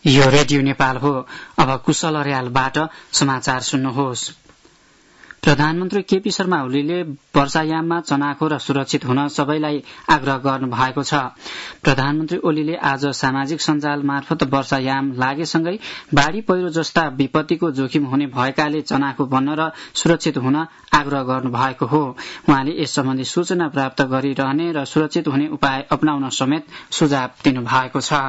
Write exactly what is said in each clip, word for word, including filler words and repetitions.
यो रेडियो नेपाल हो। अब कुशल अर्यालबाट समाचार सुन्नुहोस्। प्रधानमन्त्री केपी शर्मा ओलीले वर्षायाममा चनाखो र सुरक्षित हुन सबैलाई आग्रह गर्नु भएको छ। प्रधानमन्त्री ओलीले आज सामाजिक सञ्जाल मार्फत वर्षायाम लागेसँगै बाढ़ी पहिरो जस्ता विपत्तिको जोखिम हुने भएकाले चनाखो बन्न र सुरक्षित हुन आग्रह गर्नु भएको हो। उहाँले यस सम्बन्धी सूचना प्राप्त गरिरहने र सुरक्षित हुने उपाय अपनाउन समेत सुझाव दिनु भएको छ।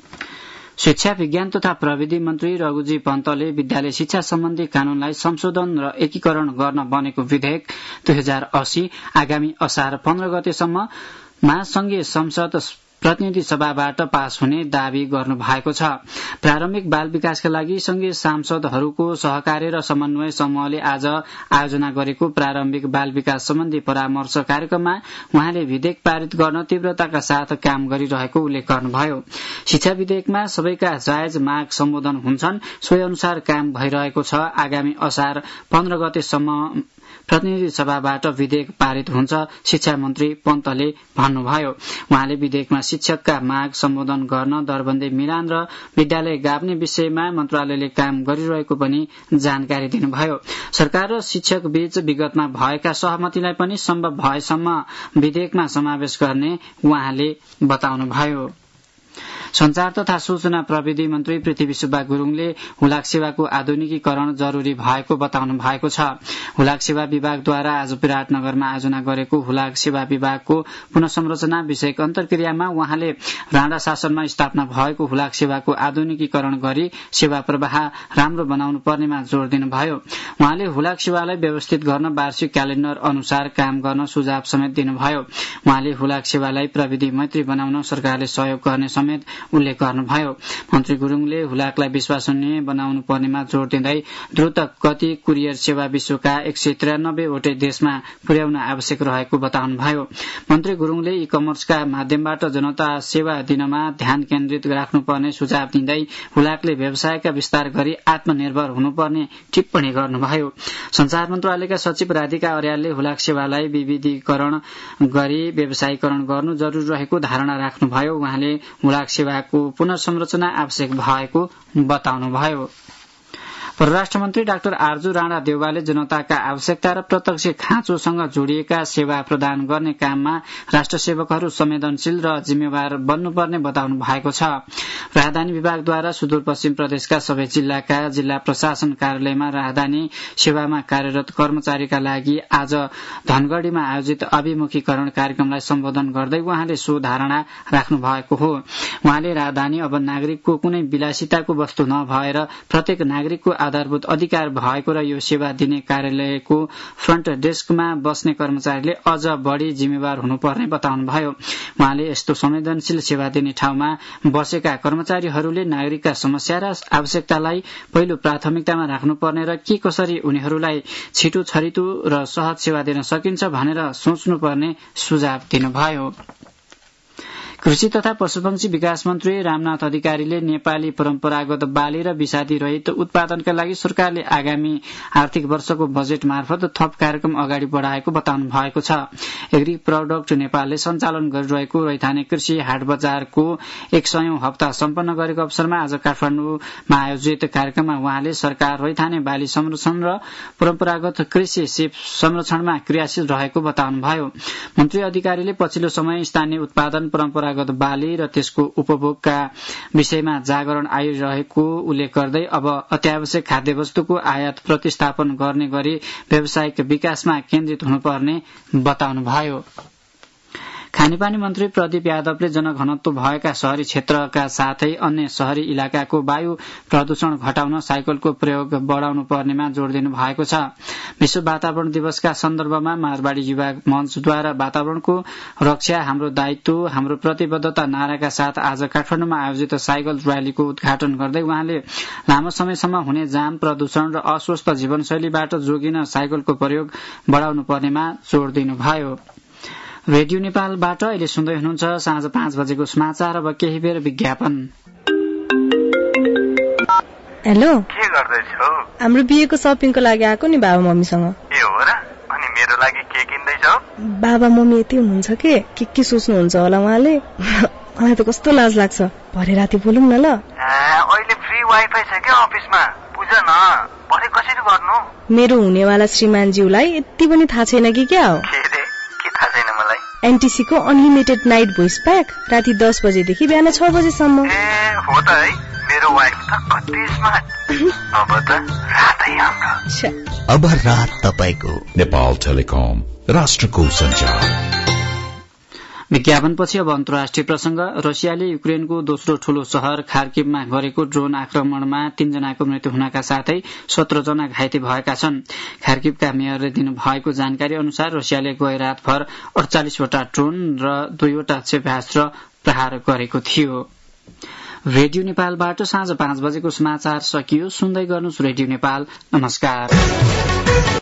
शिक्षा विज्ञान तथा प्रविधि मन्त्री रघुजी पन्तले विद्यालय शिक्षा सम्बन्धी कानूनलाई संशोधन र एकीकरण गर्न बनेको विधेयक दुई हजार अस्सी आगामी असार पन्ध्र गतेसम्ममा संघीय संसद प्रतिनिधि सभाबाट पास हुने दावी गर्नु भएको छ। प्रारम्भिक बाल विकासका लागि संघीय सांसदहरूको सहकार्य र समन्वय समूहले आज आयोजना गरेको प्रारम्भिक बाल विकास सम्बन्धी परामर्श कार्यक्रममा उहाँले विधेयक पारित गर्न तीव्रताका साथ काम गरिरहेको उल्लेख गर्नुभयो। शिक्षा विधेयकमा सबैका जायज माग सम्बोधन हुन्छन्, सोही अनुसार काम भइरहेको छ। आगामी असार पन्ध्र गतेसम्म प्रतिनिधि सभाबाट विधेयक पारित हुन्छ, शिक्षा मन्त्री पन्तले भन्नुभयो। उहाँले विधेयकमा शिक्षकका माग सम्बोधन गर्न दरबन्दी मिलान र विद्यालय गाभ्ने विषयमा मन्त्रालयले काम गरिरहेको पनि जानकारी दिनुभयो। सरकार र शिक्षक बीच विगतमा भएका सहमतिलाई पनि सम्भव भएसम्म विधेयकमा समावेश गर्ने उहाँले बताउनुभयो। संचार तथा सूचना प्रविधि मन्त्री पृथ्वी सुब्बा गुरूङले हुलाक सेवाको आधुनिकीकरण जरूरी भएको बताउनु भएको छ। हुलाक सेवा विभागद्वारा आज विराटनगरमा आयोजना गरेको हुलाक सेवा विभागको पुनः संरचना विषयक अन्तर्क्रियामा उहाँले राणा शासनमा स्थापना भएको हुलाक सेवाको आधुनिकीकरण गरी सेवा प्रवाह राम्रो बनाउनु पर्नेमा जोड़ दिनुभयो। उहाँले हुलाक सेवालाई व्यवस्थित गर्न वार्षिक क्यालेण्डर अनुसार काम गर्न सुझाव समेत दिनुभयो। उहाँले हुलाक सेवालाई प्रविधि मैत्री बनाउन सरकारले सहयोग गर्ने समेत उल्लेख गर्नुभयो। मन्त्री गुरूङले हुलाकलाई विश्वसनीय बनाउनु पर्नेमा जोड़ दिँदै द्रुत गति कुरियर सेवा विश्वका एक सय त्रियानब्बे वटै देशमा पुर्याउन आवश्यक रहेको बताउनुभयो। मन्त्री गुरूङले ई कमर्सका माध्यमबाट जनता सेवा दिनमा ध्यान केन्द्रित राख्नुपर्ने सुझाव दिँदै हुलाकले व्यवसायका विस्तार गरी आत्मनिर्भर हुनुपर्ने टिप्पणी गर्नुभयो। संचार मन्त्रालयका सचिव राधिका अर्यालले हुलाक सेवालाई विविधीकरण गरी व्यवसायीकरण गर्नु जरुरी रहेको धारणा राख्नुभयो। उहाँले हुलाक सेवाको पुनः संरचना आवश्यक भएको बताउनुभयो। परराष्ट्र मन्त्री डाक्टर आर्जु राणा देउवाले जनताका आवश्यकता र प्रत्यक्ष खाँचोसँग जोडिएका सेवा प्रदान गर्ने काममा राष्ट्र सेवकहरू संवेदनशील र जिम्मेवार बन्नुपर्ने बताउनु भएको छ। राजधानी विभागद्वारा सुदूरपश्चिम प्रदेशका सबै जिल्लाका जिल्ला प्रशासन कार्यालयमा राजधानी सेवामा कार्यरत कर्मचारीका लागि आज धनगढ़ीमा आयोजित अभिमुखीकरण कार्यक्रमलाई सम्बोधन गर्दै उहाँले सो धारणा राख्नु भएको हो। उहाँले राजधानी अब नागरिकको कुनै विलासिताको वस्तु नभएर प्रत्येक नागरिकको आधारभूत अधिकार भएको र यो सेवा दिने कार्यालयको फ्रन्ट डेस्कमा बस्ने कर्मचारीले अझ बढ़ी जिम्मेवार हुनुपर्ने बताउनुभयो। उहाँले यस्तो संवेदनशील सेवा दिने ठाउँमा बसेका कर्मचारीहरूले नागरिकका समस्या र आवश्यकतालाई पहिलो प्राथमिकतामा राख्नुपर्ने र के कसरी उनीहरूलाई छिटो छरितो र सहज सेवा दिन सकिन्छ भनेर सोच्नुपर्ने सुझाव दिनुभयो। कृषि तथा पशुपक्षी विकास मन्त्री रामनाथ अधिकारीले नेपाली परम्परागत बाली र विषादी रहित उत्पादनका लागि सरकारले आगामी आर्थिक वर्षको बजेट मार्फत थप कार्यक्रम अगाडि बढ़ाएको बताउनु भएको छ। एग्री प्रोडक्ट नेपालले सञ्चालन गरिरहेको रैथाने कृषि हाट बजारको एक सयौं हप्ता सम्पन्न गरेको अवसरमा आज काठमाडौँमा आयोजित कार्यक्रममा उहाँले सरकार रैथाने बाली संरक्षण र परम्परागत कृषि सिप संरक्षणमा क्रियाशील रहेको बताउनुभयो। मन्त्री अधिकारीले पछिल्लो समय स्थानीय उत्पादन परम्परा बाली र त्यसको उपभोगका विषयमा जागरण आइरहेको उल्लेख गर्दै अब अत्यावश्यक खाद्य वस्तुको आयात प्रतिस्थापन गर्ने गरी व्यावसायिक विकासमा केन्द्रित हुनुपर्ने बताउनुभयो। खानेपानी मन्त्री प्रदीप यादवले जनघनत्व भएका शहरी क्षेत्रका साथै अन्य शहरी इलाकाको वायु प्रदूषण घटाउन साइकलको प्रयोग बढ़ाउनु पर्नेमा जोड़ दिनु भएको छ। विश्व वातावरण दिवसका सन्दर्भमा मारवाड़ी युवा मञ्चद्वारा वातावरणको रक्षा हाम्रो दायित्व हाम्रो प्रतिबद्धता नाराका साथ आज काठमाडौँमा आयोजित साइकल र्यालीको उद्घाटन गर्दै उहाँले लामो समयसम्म हुने जाम प्रदूषण र अस्वस्थ जीवनशैलीबाट जोगिन साइकलको प्रयोग बढ़ाउनु पर्नेमा जोड़ दिनुभयो। रेडियो नेपालबाट अहिले सुन्दै हुनुहुन्छ साँझ पाँच बजेको समाचार। अब केही बेर विज्ञापन। हेलो, के गर्दैछौ? हाम्रो बिहेको सपिङको लागि आएको नि बाबा मम्मीसँग। ए हो र? अनि मेरो लागि के किन्दैछौ? बाबा मम्मी यति हुनुहुन्छ के के के सोच्नुहुन्छ होला उहाँले। मलाई त कस्तो लाज लाग्छ। भरे राति बोलौँ न ल। अहिले वाइफाई छ क्या अफिसमा, बुझ न, भरे कसरी गर्नु? मेरो हुनेवाला श्रीमानज्यूलाई यति पनि थाहा छैन कि क्या हो? के रे, के थाहा छैन मलाई? एनटीसी को अनलिमिटेड नाइट भोइस प्याक राति दस बजेदेखि बिहान छ बजेसम्म। ए हो त है, मेरो वाइफ त कति स्मार्ट। अब त रातै हाम्रो। अब रात तपाईको। नेपाल टेलिकम, राष्ट्रको सञ्चार। विज्ञापनपछि अब अन्तर्राष्ट्रिय प्रसंग। रसियाले युक्रेनको दोस्रो ठूलो शहर खार्किभमा गरेको ड्रोन आक्रमणमा तीनजनाको मृत्यु हुनका साथै सत्र जना घाइते भएका छन्। खार्किभका मेयरले दिनुभएको जानकारी अनुसार रसियाले गए रातभर अडचालिसवटा ड्रोन र दुईवटा क्षेपणास्त्र प्रहार गरेको थियो। रेडियो नेपालबाट साँझ पाँच बजेको समाचार सकियो। सुन्दै गर्नुहोस् रेडियो नेपाल। नमस्कार।